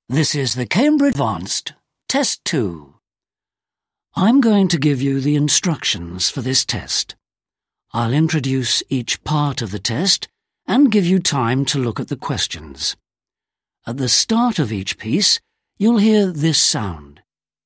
This is the Cambridge Advanced, Test 2. I'm going to give you the instructions for this test. I'll introduce each part of the test and give you time to look at the questions. At the start of each piece, you'll hear this sound.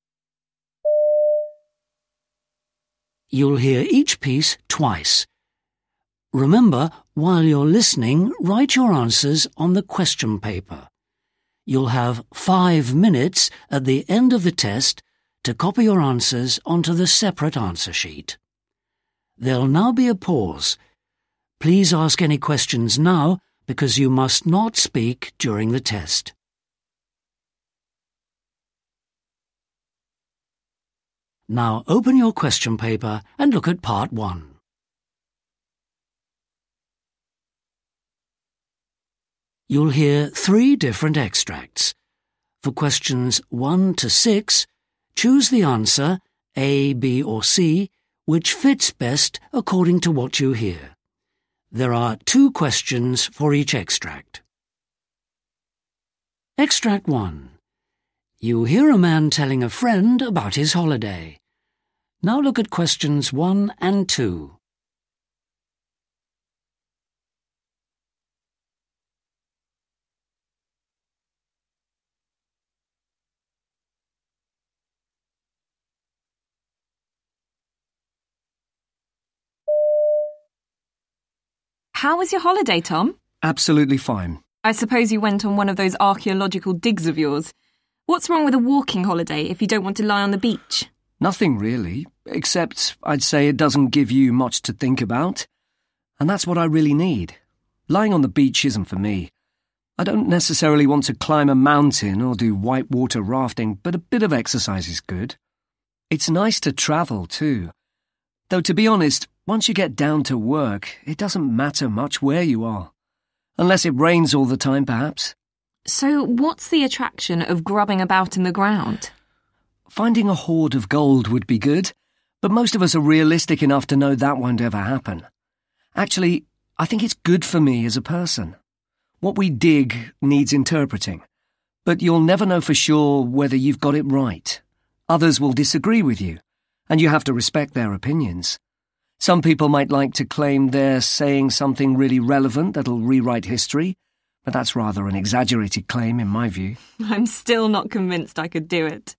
You'll hear each piece twice. Remember, while you're listening, write your answers on the question paper. You'll have 5 minutes at the end of the test to copy your answers onto the separate answer sheet. There'll now be a pause. Please ask any questions now because you must not speak during the test. Now open your question paper and look at part 1. You'll hear 3 different extracts. For questions 1 to 6, choose the answer, A, B or C, which fits best according to what you hear. There are 2 questions for each extract. Extract 1. You hear a man telling a friend about his holiday. Now look at questions 1 and 2. How was your holiday, Tom? Absolutely fine. I suppose you went on one of those archaeological digs of yours. What's wrong with a walking holiday if you don't want to lie on the beach? Nothing really, except I'd say it doesn't give you much to think about. And that's what I really need. Lying on the beach isn't for me. I don't necessarily want to climb a mountain or do whitewater rafting, but a bit of exercise is good. It's nice to travel too. Though to be honest, once you get down to work, it doesn't matter much where you are. Unless it rains all the time, perhaps. So what's the attraction of grubbing about in the ground? Finding a hoard of gold would be good, but most of us are realistic enough to know that won't ever happen. Actually, I think it's good for me as a person. What we dig needs interpreting, but you'll never know for sure whether you've got it right. Others will disagree with you, and you have to respect their opinions. Some people might like to claim they're saying something really relevant that'll rewrite history, but that's rather an exaggerated claim in my view. I'm still not convinced I could do it.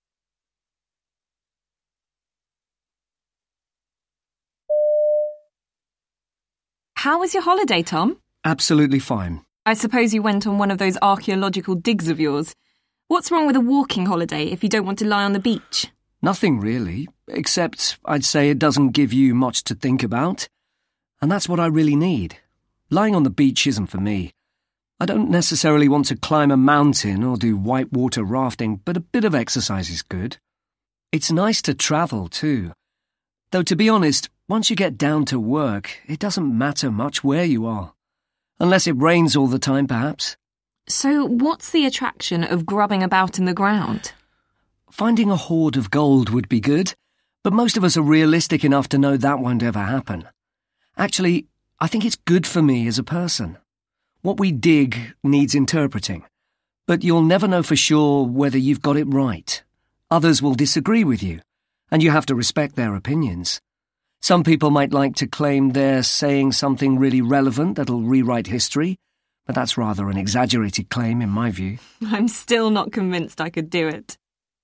How was your holiday, Tom? Absolutely fine. I suppose you went on one of those archaeological digs of yours. What's wrong with a walking holiday if you don't want to lie on the beach? Nothing really, except I'd say it doesn't give you much to think about. And that's what I really need. Lying on the beach isn't for me. I don't necessarily want to climb a mountain or do whitewater rafting, but a bit of exercise is good. It's nice to travel too. Though to be honest, once you get down to work, it doesn't matter much where you are. Unless it rains all the time, perhaps. So what's the attraction of grubbing about in the ground? Finding a hoard of gold would be good, but most of us are realistic enough to know that won't ever happen. Actually, I think it's good for me as a person. What we dig needs interpreting, but you'll never know for sure whether you've got it right. Others will disagree with you, and you have to respect their opinions. Some people might like to claim they're saying something really relevant that'll rewrite history, but that's rather an exaggerated claim in my view. I'm still not convinced I could do it.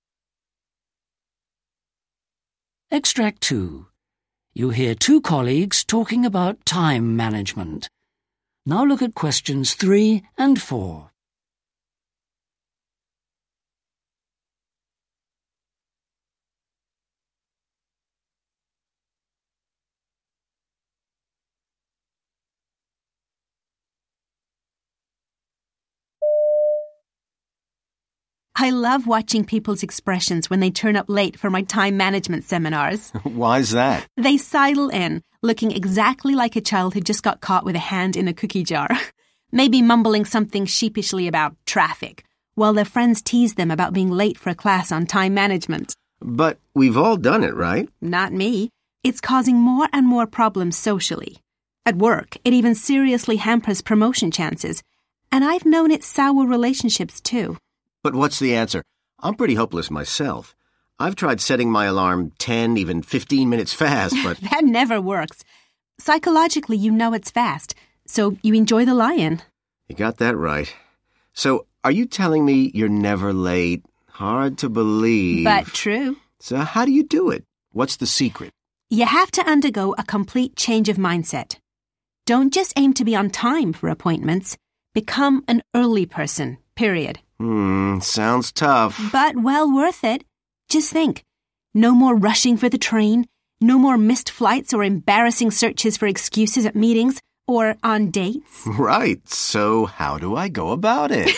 Extract 2. You hear 2 colleagues talking about time management. Now look at questions 3 and 4. I love watching people's expressions when they turn up late for my time management seminars. Why's that? They sidle in, looking exactly like a child who just got caught with a hand in a cookie jar. Maybe mumbling something sheepishly about traffic, while their friends tease them about being late for a class on time management. But we've all done it, right? Not me. It's causing more and more problems socially. At work, it even seriously hampers promotion chances. And I've known it sour relationships too. But what's the answer? I'm pretty hopeless myself. I've tried setting my alarm 10, even 15 minutes fast, but... That never works. Psychologically, you know it's fast, so you enjoy the lie-in. You got that right. So, are you telling me you're never late? Hard to believe. But true. So how do you do it? What's the secret? You have to undergo a complete change of mindset. Don't just aim to be on time for appointments. Become an early person, period. Sounds tough. But well worth it. Just think. No more rushing for the train. No more missed flights or embarrassing searches for excuses at meetings or on dates. Right. So how do I go about it?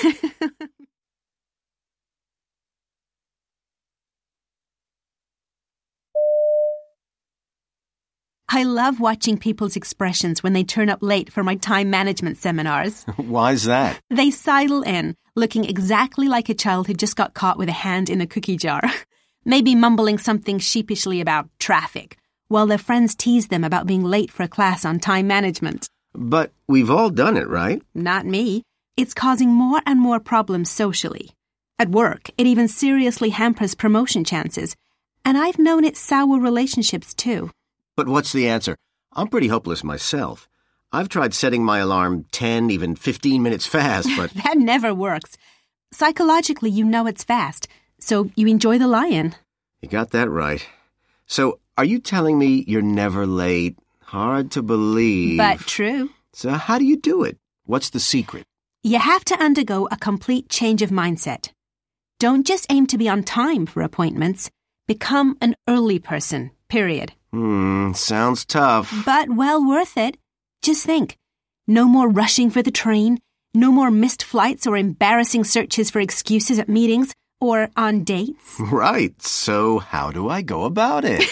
I love watching people's expressions when they turn up late for my time management seminars. Why's that? They sidle in, looking exactly like a child who just got caught with a hand in a cookie jar. Maybe mumbling something sheepishly about traffic, while their friends tease them about being late for a class on time management. But we've all done it, right? Not me. It's causing more and more problems socially. At work, it even seriously hampers promotion chances. And I've known it sour relationships too. But what's the answer? I'm pretty hopeless myself. I've tried setting my alarm 10, even 15 minutes fast, but... That never works. Psychologically, you know it's fast, so you enjoy the lie-in. You got that right. So, are you telling me you're never late? Hard to believe. But true. So how do you do it? What's the secret? You have to undergo a complete change of mindset. Don't just aim to be on time for appointments. Become an early person, period. Sounds tough. But well worth it. Just think. No more rushing for the train. No more missed flights or embarrassing searches for excuses at meetings or on dates. Right. So how do I go about it?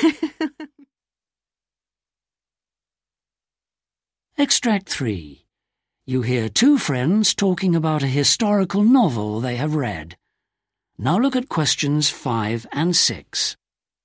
Extract 3. You hear two friends talking about a historical novel they have read. Now look at questions 5 and 6.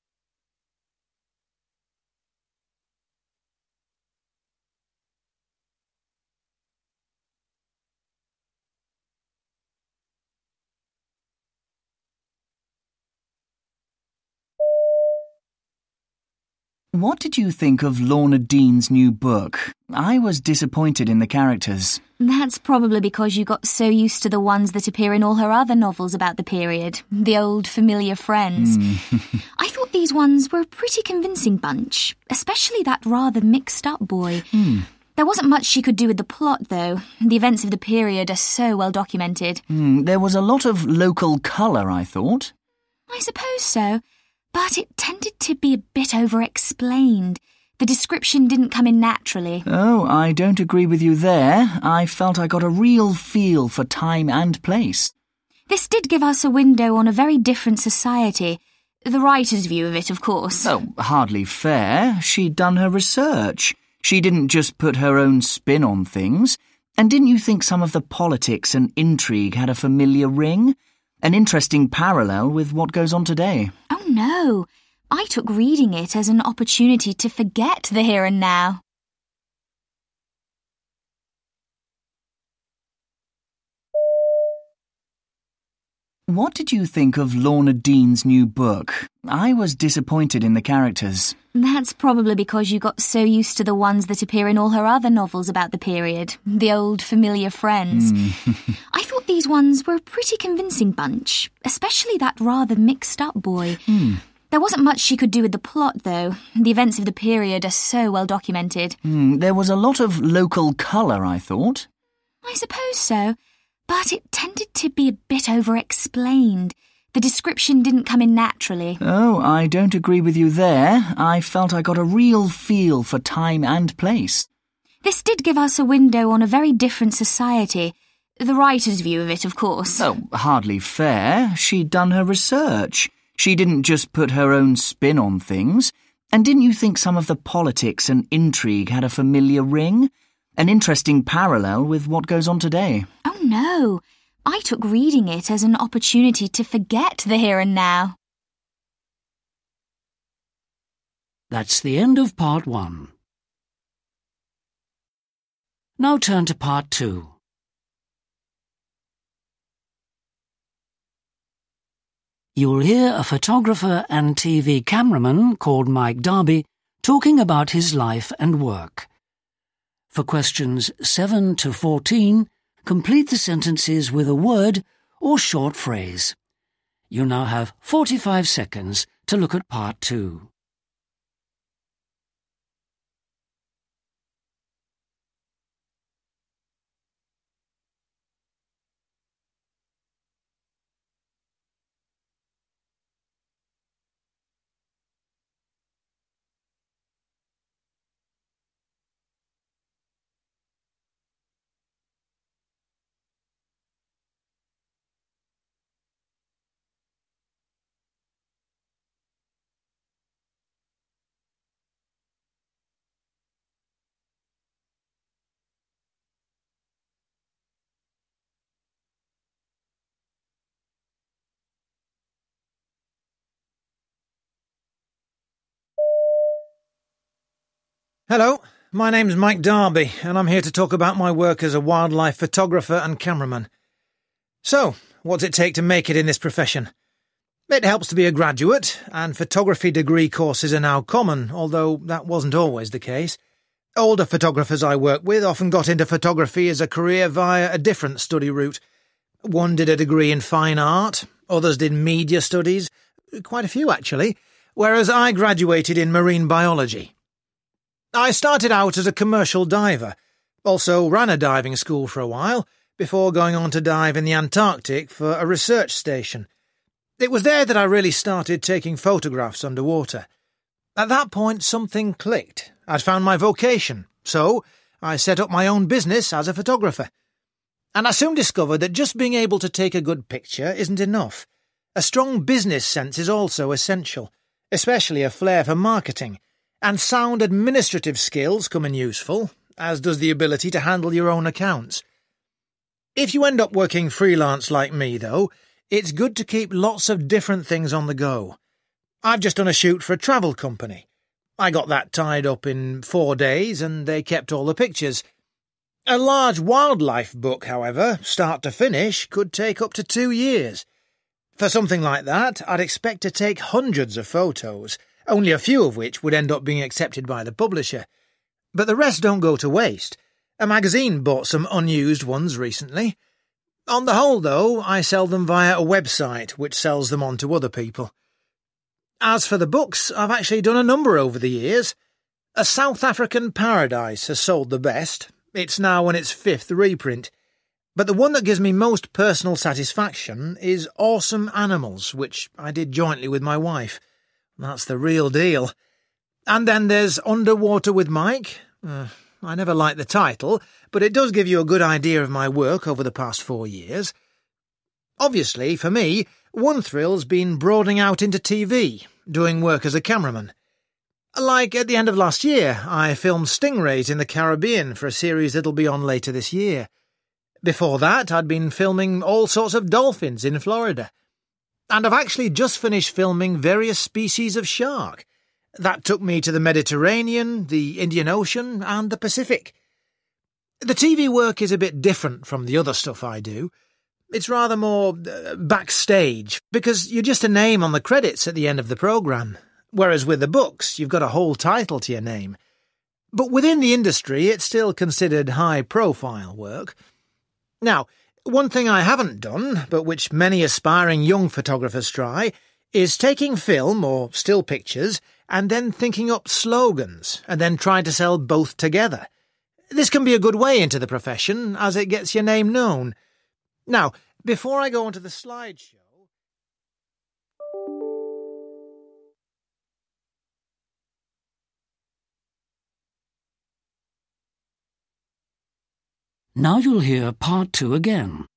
What did you think of Lorna Dean's new book? I was disappointed in the characters. That's probably because you got so used to the ones that appear in all her other novels about the period, the old familiar friends. I thought these ones were a pretty convincing bunch, especially that rather mixed-up boy. There wasn't much she could do with the plot, though. The events of the period are so well documented. There was a lot of local colour, I thought. I suppose so. But it tended to be a bit over-explained. The description didn't come in naturally. Oh, I don't agree with you there. I felt I got a real feel for time and place. This did give us a window on a very different society. The writer's view of it, of course. Oh, hardly fair. She'd done her research. She didn't just put her own spin on things. And didn't you think some of the politics and intrigue had a familiar ring? An interesting parallel with what goes on today. Oh, no. I took reading it as an opportunity to forget the here and now. What did you think of Lorna Dean's new book? I was disappointed in the characters. That's probably because you got so used to the ones that appear in all her other novels about the period, the old familiar friends. I thought these ones were a pretty convincing bunch, especially that rather mixed-up boy. There wasn't much she could do with the plot, though. The events of the period are so well documented. There was a lot of local colour, I thought. I suppose so. But it tended to be a bit over-explained. The description didn't come in naturally. Oh, I don't agree with you there. I felt I got a real feel for time and place. This did give us a window on a very different society. The writer's view of it, of course. Oh, hardly fair. She'd done her research. She didn't just put her own spin on things. And didn't you think some of the politics and intrigue had a familiar ring? An interesting parallel with what goes on today. Oh, no. I took reading it as an opportunity to forget the here and now. That's the end of part 1. Now turn to part 2. You'll hear a photographer and TV cameraman called Mike Darby talking about his life and work. For questions 7 to 14, complete the sentences with a word or short phrase. You now have 45 seconds to look at part 2. Hello, my name's Mike Darby, and I'm here to talk about my work as a wildlife photographer and cameraman. So, what's it take to make it in this profession? It helps to be a graduate, and photography degree courses are now common, although that wasn't always the case. Older photographers I work with often got into photography as a career via a different study route. One did a degree in fine art, others did media studies, quite a few actually, whereas I graduated in marine biology. I started out as a commercial diver, also ran a diving school for a while, before going on to dive in the Antarctic for a research station. It was there that I really started taking photographs underwater. At that point, something clicked. I'd found my vocation, so I set up my own business as a photographer. And I soon discovered that just being able to take a good picture isn't enough. A strong business sense is also essential, especially a flair for marketing. And sound administrative skills come in useful, as does the ability to handle your own accounts. If you end up working freelance like me, though, it's good to keep lots of different things on the go. I've just done a shoot for a travel company. I got that tied up in 4 days, and they kept all the pictures. A large wildlife book, however, start to finish, could take up to 2 years. For something like that, I'd expect to take hundreds of photos, only a few of which would end up being accepted by the publisher. But the rest don't go to waste. A magazine bought some unused ones recently. On the whole, though, I sell them via a website which sells them on to other people. As for the books, I've actually done a number over the years. A South African Paradise has sold the best. It's now on its 5th reprint. But the one that gives me most personal satisfaction is Awesome Animals, which I did jointly with my wife. That's the real deal. And then there's Underwater with Mike. I never liked the title, but it does give you a good idea of my work over the past 4 years. Obviously, for me, one thrill's been broadening out into TV, doing work as a cameraman. Like at the end of last year, I filmed stingrays in the Caribbean for a series that'll be on later this year. Before that, I'd been filming all sorts of dolphins in Florida. And I've actually just finished filming various species of shark. That took me to the Mediterranean, the Indian Ocean, and the Pacific. The TV work is a bit different from the other stuff I do. It's rather more backstage, because you're just a name on the credits at the end of the programme, whereas with the books you've got a whole title to your name. But within the industry it's still considered high-profile work. Now, one thing I haven't done, but which many aspiring young photographers try, is taking film or still pictures and then thinking up slogans and then trying to sell both together. This can be a good way into the profession, as it gets your name known. Now, before I go on to the slideshow... Now you'll hear part 2 again.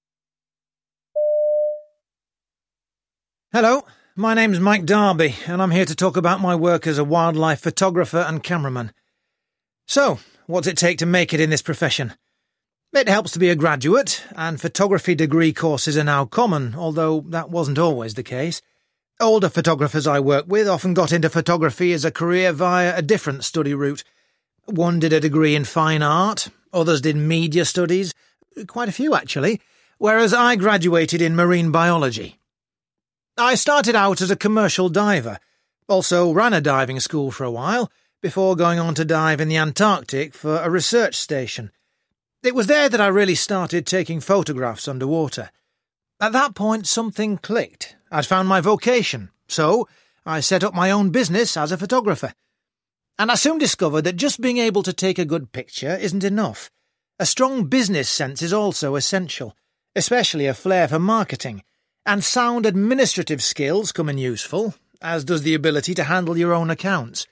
Hello, my name's Mike Darby, and I'm here to talk about my work as a wildlife photographer and cameraman. So, what's it take to make it in this profession? It helps to be a graduate, and photography degree courses are now common, although that wasn't always the case. Older photographers I work with often got into photography as a career via a different study route. One did a degree in fine art, others did media studies, quite a few actually, whereas I graduated in marine biology. I started out as a commercial diver, also ran a diving school for a while, before going on to dive in the Antarctic for a research station. It was there that I really started taking photographs underwater. At that point, something clicked. I'd found my vocation, so I set up my own business as a photographer. And I soon discovered that just being able to take a good picture isn't enough. A strong business sense is also essential, especially a flair for marketing, and sound administrative skills come in useful, as does the ability to handle your own accounts.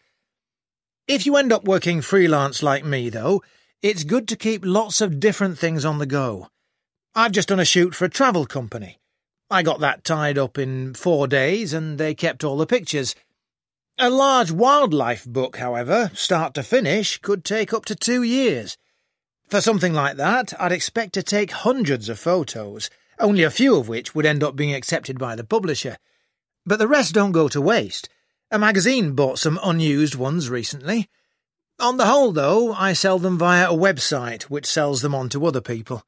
If you end up working freelance like me, though, it's good to keep lots of different things on the go. I've just done a shoot for a travel company. I got that tied up in 4 days, and they kept all the pictures. A large wildlife book, however, start to finish, could take up to 2 years. For something like that, I'd expect to take hundreds of photos, only a few of which would end up being accepted by the publisher. But the rest don't go to waste. A magazine bought some unused ones recently. On the whole, though, I sell them via a website which sells them on to other people.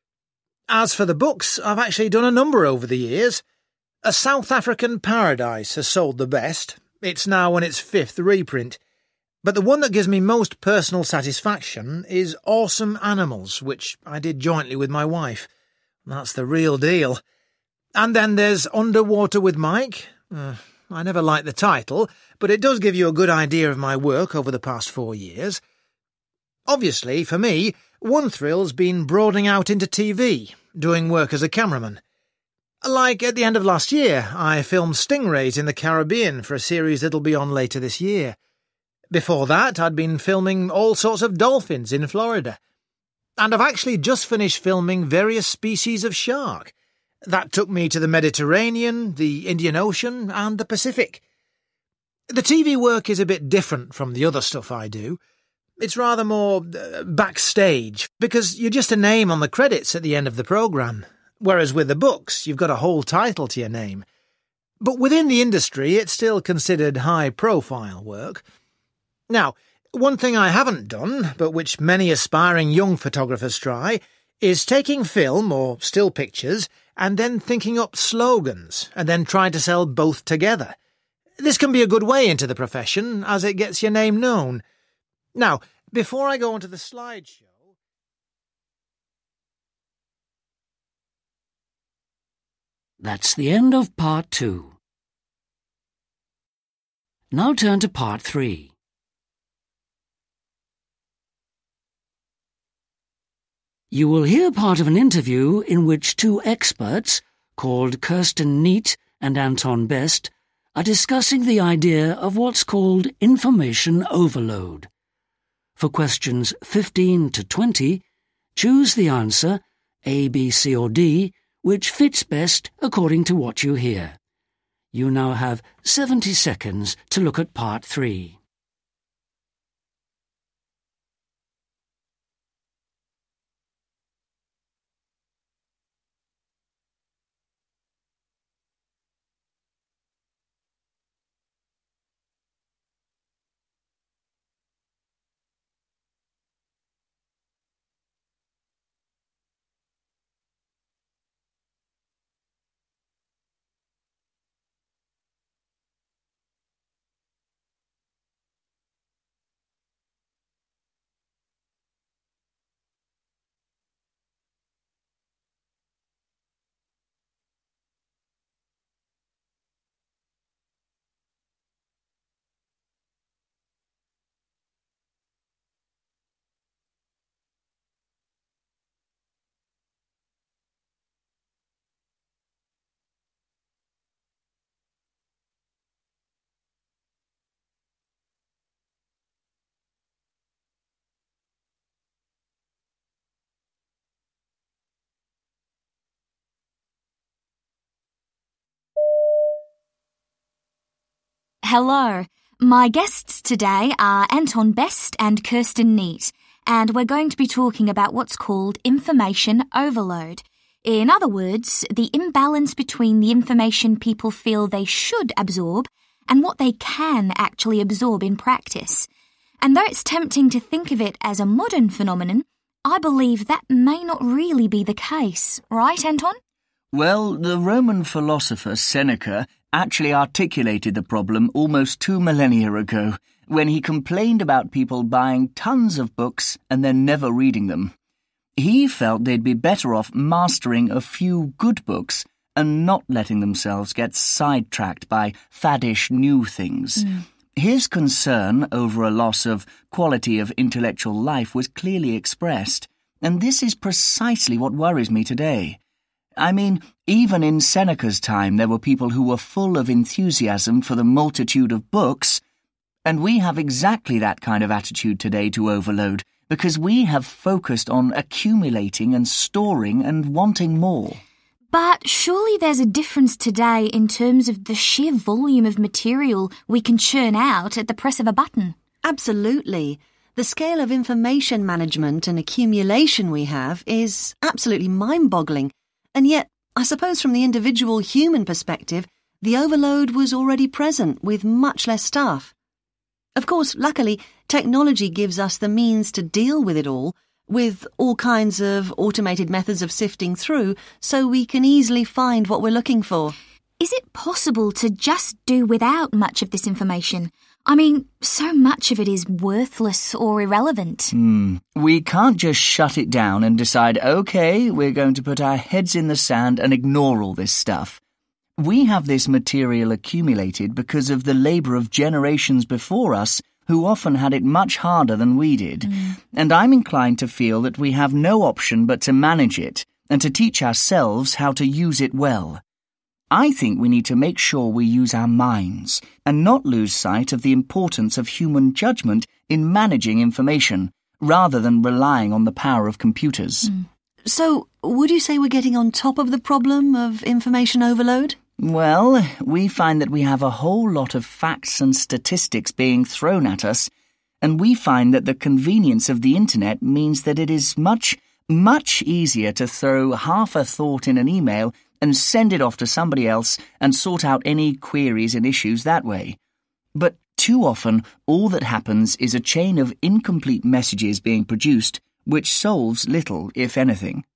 As for the books, I've actually done a number over the years. A South African Paradise has sold the best. It's now on its 5th reprint. But the one that gives me most personal satisfaction is Awesome Animals, which I did jointly with my wife. That's the real deal. And then there's Underwater with Mike. I never liked the title, but it does give you a good idea of my work over the past 4 years. Obviously, for me, one thrill's been broadening out into TV, doing work as a cameraman. Like at the end of last year, I filmed stingrays in the Caribbean for a series that'll be on later this year. Before that, I'd been filming all sorts of dolphins in Florida. And I've actually just finished filming various species of shark. That took me to the Mediterranean, the Indian Ocean, and the Pacific. The TV work is a bit different from the other stuff I do. It's rather more backstage, because you're just a name on the credits at the end of the programme, whereas with the books you've got a whole title to your name. But within the industry it's still considered high-profile work. Now, one thing I haven't done, but which many aspiring young photographers try, is taking film or still pictures and then thinking up slogans and then trying to sell both together. This can be a good way into the profession, as it gets your name known. Now, before I go on to the slideshow... That's the end of part 2. Now turn to part 3. You will hear part of an interview in which 2 experts, called Kirsten Neat and Anton Best, are discussing the idea of what's called information overload. For questions 15 to 20, choose the answer, A, B, C or D, which fits best according to what you hear. You now have 70 seconds to look at part 3. Hello. My guests today are Anton Best and Kirsten Neat, and we're going to be talking about what's called information overload. In other words, the imbalance between the information people feel they should absorb and what they can actually absorb in practice. And though it's tempting to think of it as a modern phenomenon, I believe that may not really be the case. Right, Anton? Well, the Roman philosopher Seneca actually articulated the problem almost 2 millennia ago, when he complained about people buying tons of books and then never reading them. He felt they'd be better off mastering a few good books and not letting themselves get sidetracked by faddish new things. His concern over a loss of quality of intellectual life was clearly expressed, and this is precisely what worries me today. I mean, even in Seneca's time there were people who were full of enthusiasm for the multitude of books, and we have exactly that kind of attitude today to overload, because we have focused on accumulating and storing and wanting more. But surely there's a difference today in terms of the sheer volume of material we can churn out at the press of a button. Absolutely. The scale of information management and accumulation we have is absolutely mind-boggling. And yet, I suppose from the individual human perspective, the overload was already present with much less staff. Of course, luckily, technology gives us the means to deal with it all, with all kinds of automated methods of sifting through, so we can easily find what we're looking for. Is it possible to just do without much of this information? I mean, so much of it is worthless or irrelevant. We can't just shut it down and decide, OK, we're going to put our heads in the sand and ignore all this stuff. We have this material accumulated because of the labour of generations before us who often had it much harder than we did, and I'm inclined to feel that we have no option but to manage it and to teach ourselves how to use it well. I think we need to make sure we use our minds and not lose sight of the importance of human judgment in managing information, rather than relying on the power of computers. So, would you say we're getting on top of the problem of information overload? Well, we find that we have a whole lot of facts and statistics being thrown at us, and we find that the convenience of the internet means that it is much, much easier to throw half a thought in an email and send it off to somebody else and sort out any queries and issues that way. But too often, all that happens is a chain of incomplete messages being produced, which solves little, if anything.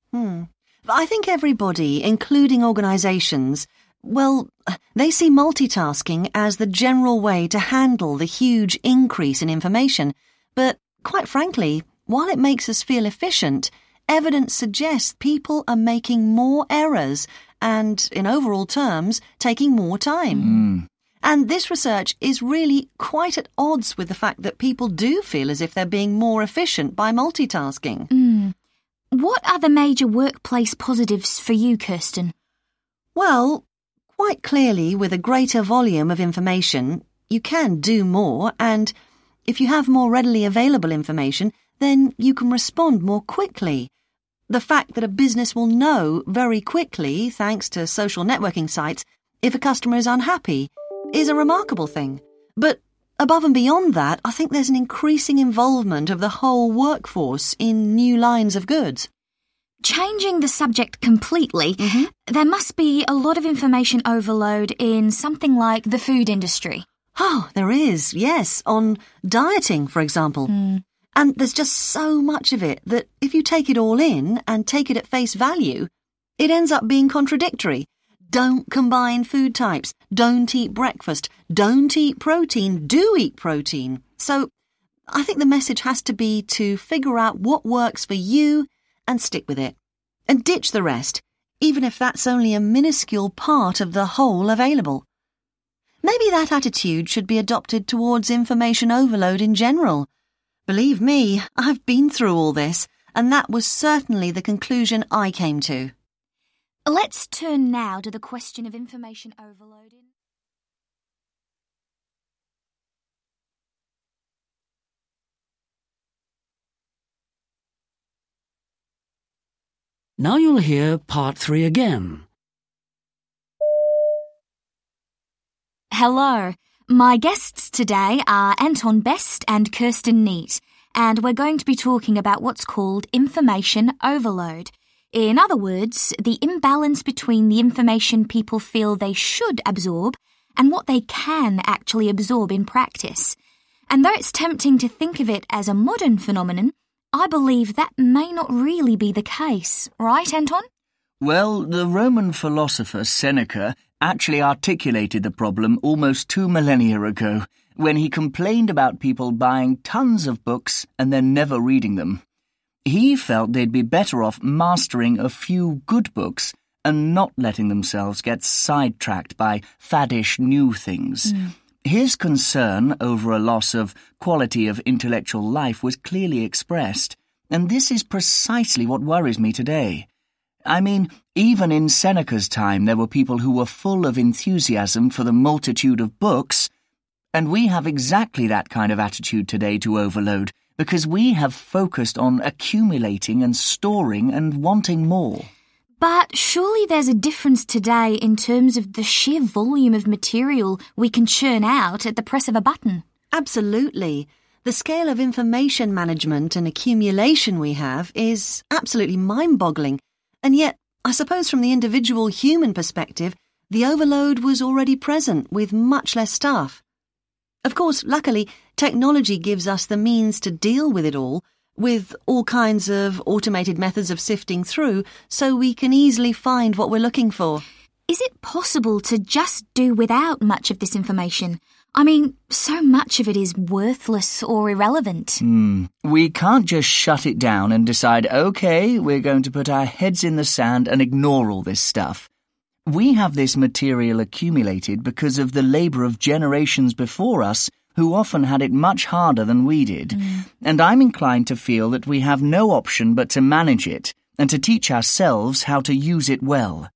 I think everybody, including organisations, well, they see multitasking as the general way to handle the huge increase in information. But, quite frankly, while it makes us feel efficient, evidence suggests people are making more errors and, in overall terms, taking more time. And this research is really quite at odds with the fact that people do feel as if they're being more efficient by multitasking. What are the major workplace positives for you, Kirsten? Well, quite clearly, with a greater volume of information, you can do more, and if you have more readily available information, then you can respond more quickly. The fact that a business will know very quickly, thanks to social networking sites, if a customer is unhappy, is a remarkable thing. But above and beyond that, I think there's an increasing involvement of the whole workforce in new lines of goods. Changing the subject completely, there must be a lot of information overload in something like the food industry. Oh, there is, yes, on dieting, for example. And there's just so much of it that if you take it all in and take it at face value, it ends up being contradictory. Don't combine food types. Don't eat breakfast. Don't eat protein. Do eat protein. So I think the message has to be to figure out what works for you and stick with it. And ditch the rest, even if that's only a minuscule part of the whole available. Maybe that attitude should be adopted towards information overload in general. Believe me, I've been through all this, and that was certainly the conclusion I came to. Let's turn now to the question of information overload. Now you'll hear part 3 again. Hello. My guests today are Anton Best and Kirsten Neat, and we're going to be talking about what's called information overload. In other words, the imbalance between the information people feel they should absorb and what they can actually absorb in practice. And though it's tempting to think of it as a modern phenomenon, I believe that may not really be the case. Right, Anton? Well, the Roman philosopher Seneca actually articulated the problem almost 2 millennia ago, when he complained about people buying tons of books and then never reading them. He felt they'd be better off mastering a few good books and not letting themselves get sidetracked by faddish new things. His concern over a loss of quality of intellectual life was clearly expressed, and this is precisely what worries me today. I mean, even in Seneca's time there were people who were full of enthusiasm for the multitude of books, and we have exactly that kind of attitude today to overload, because we have focused on accumulating and storing and wanting more. But surely there's a difference today in terms of the sheer volume of material we can churn out at the press of a button. Absolutely. The scale of information management and accumulation we have is absolutely mind-boggling. And yet, I suppose from the individual human perspective, the overload was already present with much less stuff. Of course, luckily, technology gives us the means to deal with it all, with all kinds of automated methods of sifting through, so we can easily find what we're looking for. Is it possible to just do without much of this information? I mean, so much of it is worthless or irrelevant. We can't just shut it down and decide, OK, we're going to put our heads in the sand and ignore all this stuff. We have this material accumulated because of the labour of generations before us, who often had it much harder than we did. And I'm inclined to feel that we have no option but to manage it and to teach ourselves how to use it well.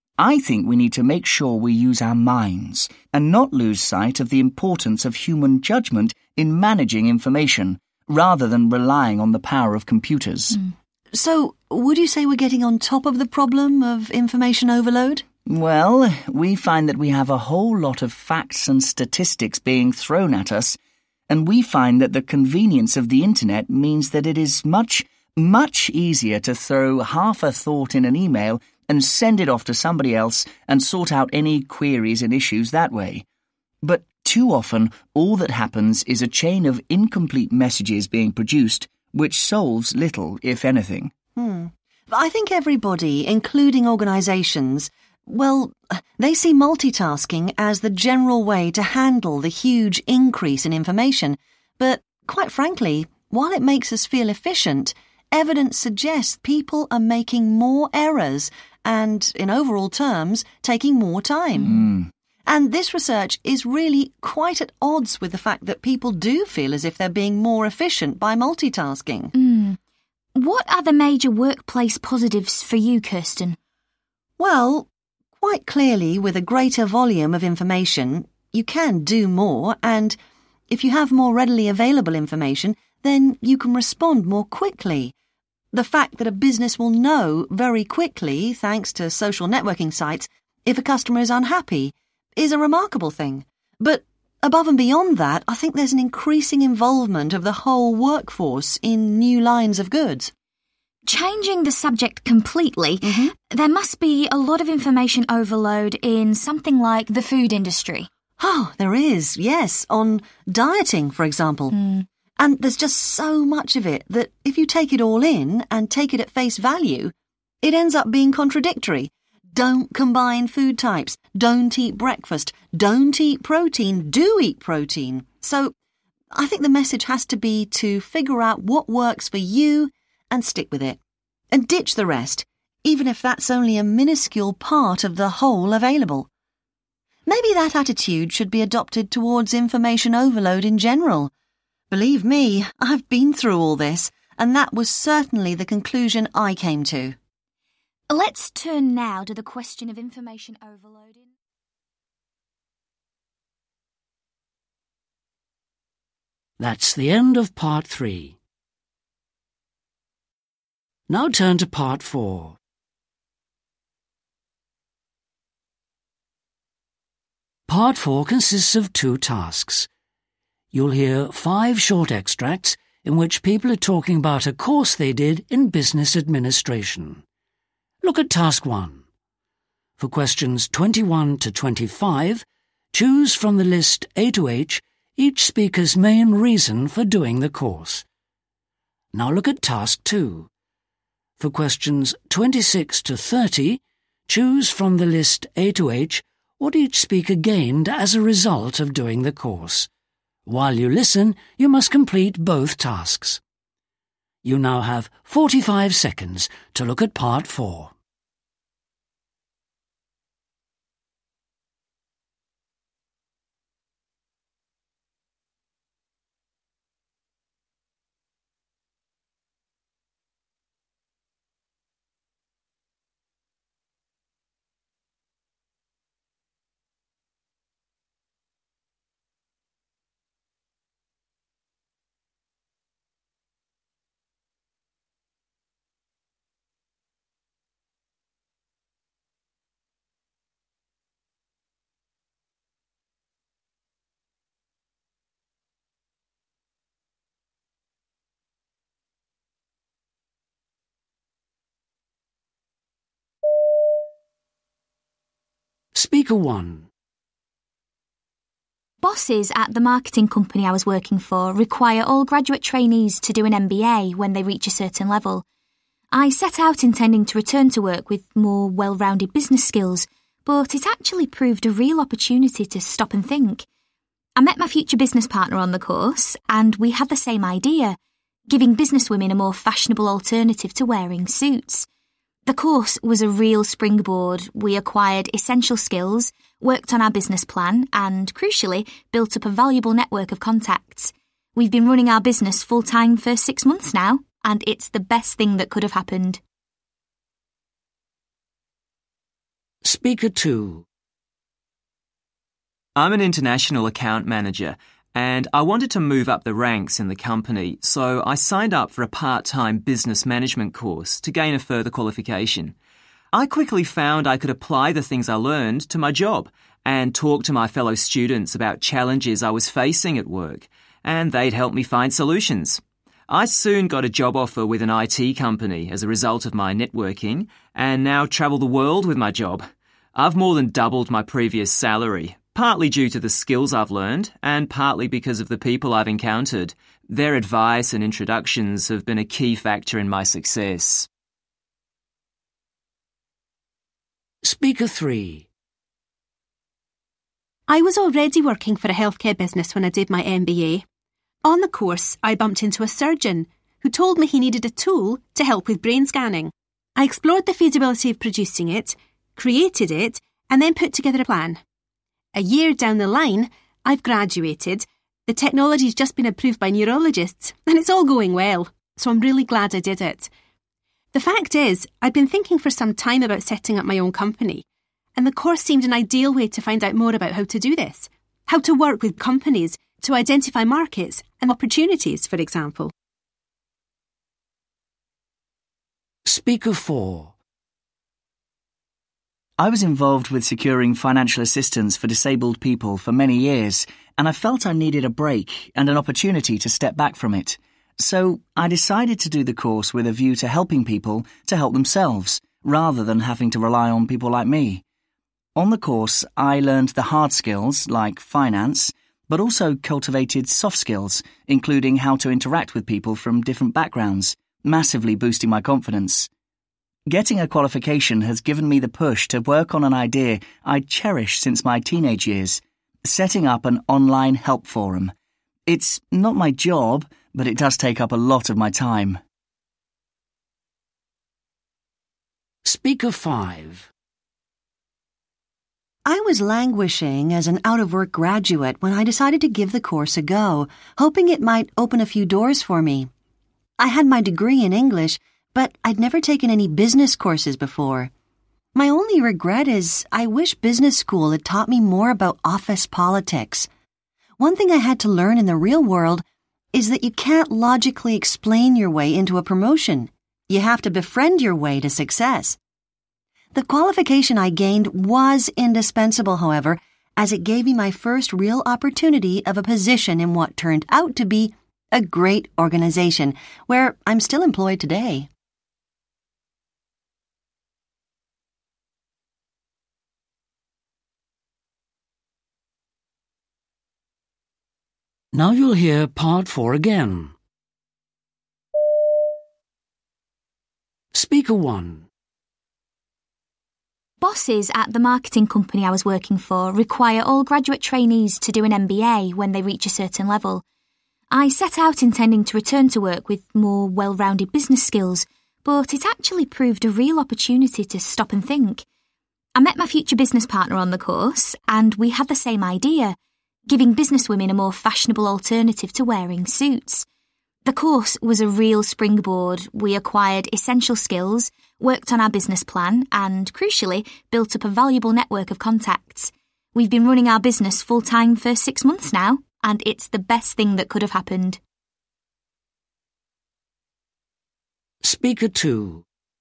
I think we need to make sure we use our minds and not lose sight of the importance of human judgment in managing information, rather than relying on the power of computers. So, would you say we're getting on top of the problem of information overload? Well, we find that we have a whole lot of facts and statistics being thrown at us, and we find that the convenience of the internet means that it is much, much easier to throw half a thought in an email and send it off to somebody else and sort out any queries and issues that way. But too often, all that happens is a chain of incomplete messages being produced, which solves little, if anything. I think everybody, including organisations, well, they see multitasking as the general way to handle the huge increase in information. But, quite frankly, while it makes us feel efficient, evidence suggests people are making more errors and, in overall terms, taking more time. And this research is really quite at odds with the fact that people do feel as if they're being more efficient by multitasking. What are the major workplace positives for you, Kirsten? Well, quite clearly, with a greater volume of information, you can do more, and if you have more readily available information, then you can respond more quickly. The fact that a business will know very quickly, thanks to social networking sites, if a customer is unhappy, is a remarkable thing. But above and beyond that, I think there's an increasing involvement of the whole workforce in new lines of goods. Changing the subject completely, there must be a lot of information overload in something like the food industry. Oh, there is, yes, on dieting, for example. And there's just so much of it that if you take it all in and take it at face value, it ends up being contradictory. Don't combine food types. Don't eat breakfast. Don't eat protein. Do eat protein. So I think the message has to be to figure out what works for you and stick with it. And ditch the rest, even if that's only a minuscule part of the whole available. Maybe that attitude should be adopted towards information overload in general. Believe me, I've been through all this, and that was certainly the conclusion I came to. Let's turn now to the question of information overload. That's the end of part 3. Now turn to part 4. Part 4 consists of 2 tasks. You'll hear 5 short extracts in which people are talking about a course they did in business administration. Look at task 1. For questions 21 to 25, choose from the list A to H each speaker's main reason for doing the course. Now look at task 2. For questions 26 to 30, choose from the list A to H what each speaker gained as a result of doing the course. While you listen, you must complete both tasks. You now have 45 seconds to look at Part 4. Speaker 1. Bosses at the marketing company I was working for require all graduate trainees to do an MBA when they reach a certain level. I set out intending to return to work with more well-rounded business skills, but it actually proved a real opportunity to stop and think. I met my future business partner on the course, and we had the same idea, giving businesswomen a more fashionable alternative to wearing suits. The course was a real springboard. We acquired essential skills, worked on our business plan, and, crucially, built up a valuable network of contacts. We've been running our business full-time for 6 months now, and it's the best thing that could have happened. Speaker 2. I'm an international account manager, and I wanted to move up the ranks in the company, so I signed up for a part-time business management course to gain a further qualification. I quickly found I could apply the things I learned to my job and talk to my fellow students about challenges I was facing at work, and they'd help me find solutions. I soon got a job offer with an IT company as a result of my networking, and now travel the world with my job. I've more than doubled my previous salary, partly due to the skills I've learned and partly because of the people I've encountered. Their advice and introductions have been a key factor in my success. Speaker 3. I was already working for a healthcare business when I did my MBA. On the course, I bumped into a surgeon who told me he needed a tool to help with brain scanning. I explored the feasibility of producing it, created it, and then put together a plan. A year down the line, I've graduated. The technology's just been approved by neurologists, and it's all going well, so I'm really glad I did it. The fact is, I'd been thinking for some time about setting up my own company, and the course seemed an ideal way to find out more about how to do this, how to work with companies to identify markets and opportunities, for example. Speaker 4. I was involved with securing financial assistance for disabled people for many years, and I felt I needed a break and an opportunity to step back from it. So I decided to do the course with a view to helping people to help themselves, rather than having to rely on people like me. On the course, I learned the hard skills, like finance, but also cultivated soft skills, including how to interact with people from different backgrounds, massively boosting my confidence. Getting a qualification has given me the push to work on an idea I'd cherished since my teenage years, setting up an online help forum. It's not my job, but it does take up a lot of my time. Speaker 5. I was languishing as an out-of-work graduate when I decided to give the course a go, hoping it might open a few doors for me. I had my degree in English, but I'd never taken any business courses before. My only regret is I wish business school had taught me more about office politics. One thing I had to learn in the real world is that you can't logically explain your way into a promotion. You have to befriend your way to success. The qualification I gained was indispensable, however, as it gave me my first real opportunity of a position in what turned out to be a great organization, where I'm still employed today. Now you'll hear Part 4 again. Speaker 1. Bosses at the marketing company I was working for require all graduate trainees to do an MBA when they reach a certain level. I set out intending to return to work with more well-rounded business skills, but it actually proved a real opportunity to stop and think. I met my future business partner on the course, and we had the same idea, giving businesswomen a more fashionable alternative to wearing suits. The course was a real springboard. We acquired essential skills, worked on our business plan, and, crucially, built up a valuable network of contacts. We've been running our business full-time for 6 months now, and it's the best thing that could have happened. Speaker 2.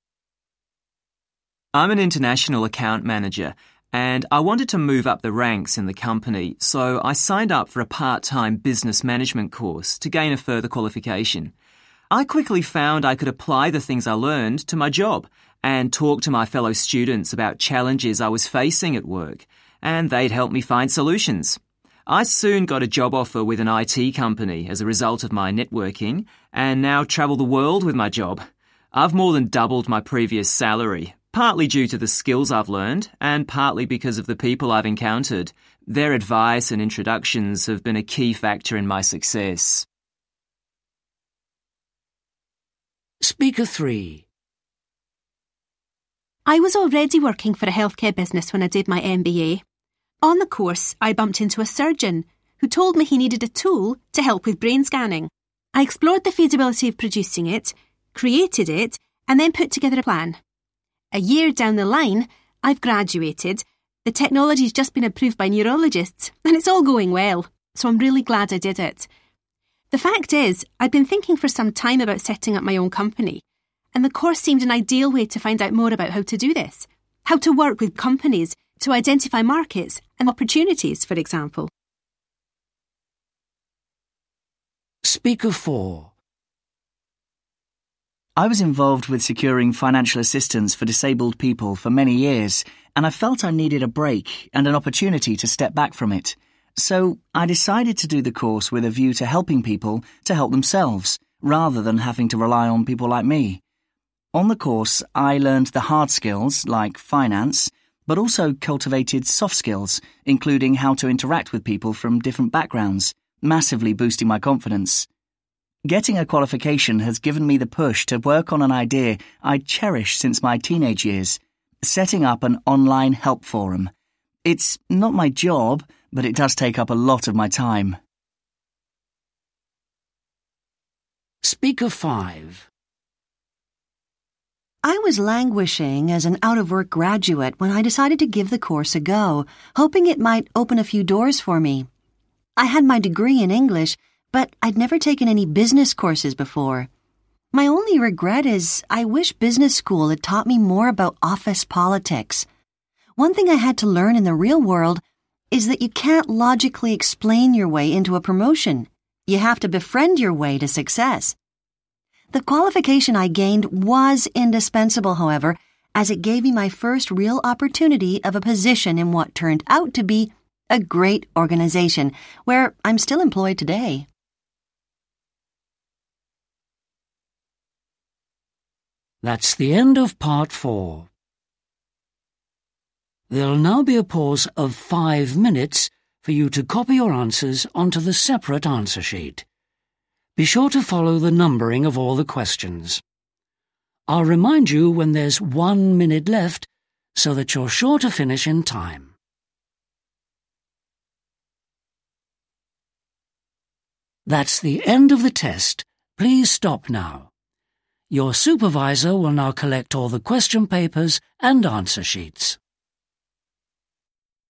I'm an international account manager, and I wanted to move up the ranks in the company, so I signed up for a part-time business management course to gain a further qualification. I quickly found I could apply the things I learned to my job and talk to my fellow students about challenges I was facing at work, and they'd help me find solutions. I soon got a job offer with an IT company as a result of my networking, and now travel the world with my job. I've more than doubled my previous salary, partly due to the skills I've learned and partly because of the people I've encountered. Their advice and introductions have been a key factor in my success. Speaker 3. I was already working for a healthcare business when I did my MBA. On the course, I bumped into a surgeon who told me he needed a tool to help with brain scanning. I explored the feasibility of producing it, created it, and then put together a plan. A year down the line, I've graduated. The technology's just been approved by neurologists, and it's all going well, so I'm really glad I did it. The fact is, I'd been thinking for some time about setting up my own company, and the course seemed an ideal way to find out more about how to do this, how to work with companies to identify markets and opportunities, for example. Speaker 4. I was involved with securing financial assistance for disabled people for many years, and I felt I needed a break and an opportunity to step back from it. So I decided to do the course with a view to helping people to help themselves, rather than having to rely on people like me. On the course, I learned the hard skills, like finance, but also cultivated soft skills, including how to interact with people from different backgrounds, massively boosting my confidence. Getting a qualification has given me the push to work on an idea I'd cherished since my teenage years, setting up an online help forum. It's not my job, but it does take up a lot of my time. Speaker 5. I was languishing as an out-of-work graduate when I decided to give the course a go, hoping it might open a few doors for me. I had my degree in English, but I'd never taken any business courses before. My only regret is I wish business school had taught me more about office politics. One thing I had to learn in the real world is that you can't logically explain your way into a promotion. You have to befriend your way to success. The qualification I gained was indispensable, however, as it gave me my first real opportunity of a position in what turned out to be a great organization, where I'm still employed today. That's the end of part 4. There'll now be a pause of 5 minutes for you to copy your answers onto the separate answer sheet. Be sure to follow the numbering of all the questions. I'll remind you when there's 1 minute left so that you're sure to finish in time. That's the end of the test. Please stop now. Your supervisor will now collect all the question papers and answer sheets.